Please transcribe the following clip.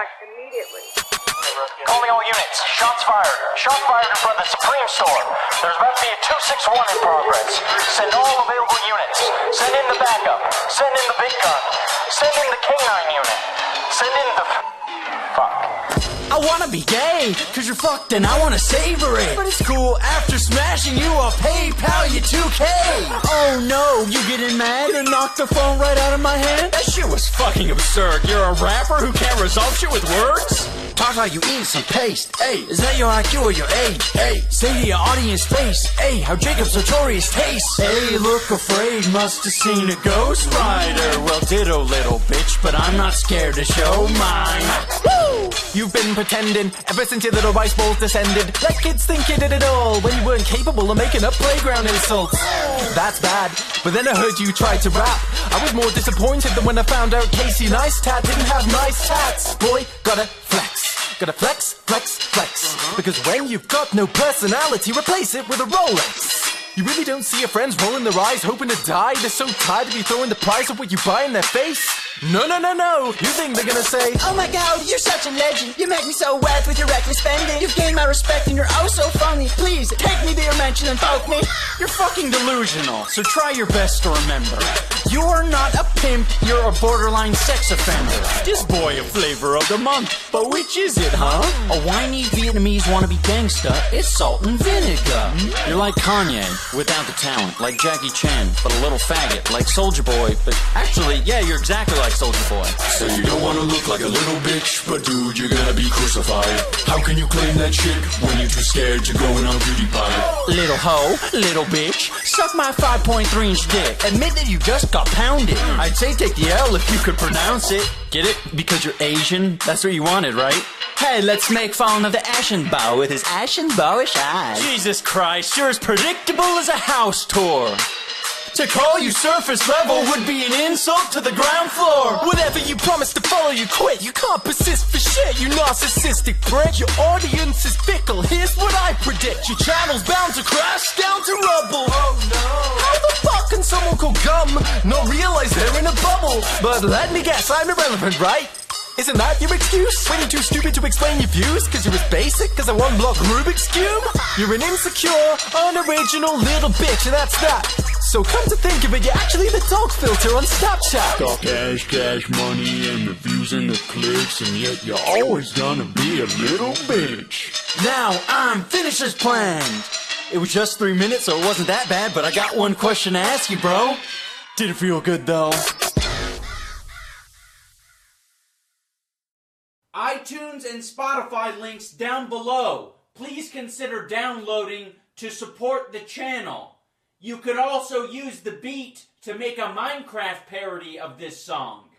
immediately. Calling all units. Shots fired. Shots fired in front of the Supreme Store. There's about to be a 261 in progress. Send all available units. Send in the backup. Send in the big gun. Send in the K9 unit. Send in the... Fuck. I wanna be gay, cause you're fucked and I wanna savor it. But it's cool, after smashing you, I'll PayPal you 2K. Oh no, you getting mad? You knocked the phone right out of my hand? That shit was fucking absurd. You're a rapper who can't resolve shit with words? Talk like you eat some paste. Hey, is that your IQ or your age? Hey, say to your audience face. Hey, how Jacob's notorious tastes. Hey, look afraid, must have seen a ghost rider. Well, ditto, little bitch, but I'm not scared to show mine. Woo! You've been pretending ever since your little rice bowls descended. Like kids think you did it all when you weren't capable of making up playground insults. That's bad, but then I heard you tried to rap. I was more disappointed than when I found out Casey Neistat didn't have nice tats. Boy, gotta flex. Gotta flex, flex, flex. Because when you've got no personality, replace it with a Rolex. You really don't see your friends rolling their eyes, hoping to die? They're so tired of you throwing the price of what you buy in their face. No, no, no, no. You think they're gonna say, oh my god, you're such a legend. You make me so wet with your reckless spending. You've gained my respect and you're oh so funny. Please, take me to your mansion and poke me. you're fucking delusional, so try your best to remember. You're not a pimp, you're a borderline sex offender. This boy a flavor of the month, but which is it, huh? A whiny Vietnamese wannabe gangsta, it's salt and vinegar. You're like Kanye, without the talent, like Jackie Chan, but a little faggot, like Soulja Boy, but actually, yeah, you're exactly like Soulja Boy. So you don't wanna look like a little bitch, but dude, you're gonna be crucified. How can you claim that shit when you're too scared to go in on PewDiePie? Little hoe, little bitch, suck my 5.3-inch dick. Admit that you just got pounded. I'd say take the L if you could pronounce it. Get it? Because you're Asian? That's what you wanted, right? Hey, let's make fun of the Ashenbauer with his Ashenbauerish eyes. Jesus Christ, you're as predictable as a house tour. To call you surface level would be an insult to the ground floor. Whatever you promised to follow, you quit. You can't persist for shit, you narcissistic prick. Your audience is fickle, here's what I predict. Your channel's bound to crash down to rubble. Oh no. How the fuck can someone called Gum not realize they're in a bubble? But let me guess, I'm irrelevant, right? Isn't that your excuse? When you're too stupid to explain your views? Cause you're as basic as a one-block Rubik's Cube? You're an insecure, unoriginal little bitch, and that's that. So come to think of it, you're actually the dog filter on Snapchat. Got cash, cash money, and the views and the clicks, and yet you're always gonna be a little bitch. Now I'm finished as planned. It was just 3 minutes, so it wasn't that bad, but I got one question to ask you, bro. Did it feel good, though? iTunes and Spotify links down below. Please consider downloading to support the channel. You could also use the beat to make a Minecraft parody of this song.